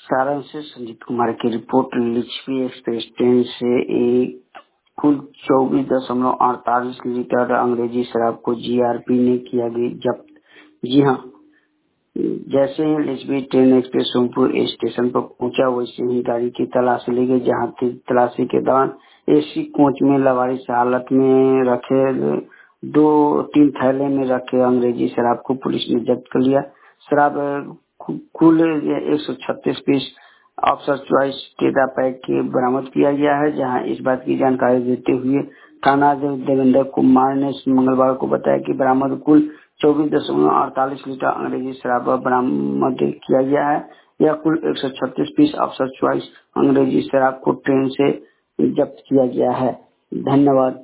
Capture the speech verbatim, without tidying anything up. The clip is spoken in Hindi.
सारांश से संजीत कुमार की रिपोर्ट। लिच्छवी एक्सप्रेस ट्रेन से एक कुल चौबीस दशमलव अड़तालीस लीटर अंग्रेजी शराब को जीआरपी ने किया गई जब्त। जी हाँ, जैसे ही Lichchhavi train express Sompur station पर पहुंचा वैसे ही गाड़ी की तलाशी ली गई, जहां तलाशी के दौरान एसी कोच में लवारिस हालत में रखे दो तीन थैले में रखे अंग्रेजी शराब को पुलिस ने जब्त कर लिया। शराब कुल एक सौ छत्तीस पीस अफसर चॉइस टेट्रा पैक के बरामद किया गया है। जहां इस बात की जानकारी देते हुए थाना देवेंद्र कुमार ने मंगलवार को बताया कि बरामद कुल चौबीस दशमलव अड़तालीस लीटर अंग्रेजी शराब बरामद किया गया है। यह कुल एक सौ छत्तीस पीस अफसर चॉइस अंग्रेजी शराब को ट्रेन से जब्त किया गया है। धन्यवाद।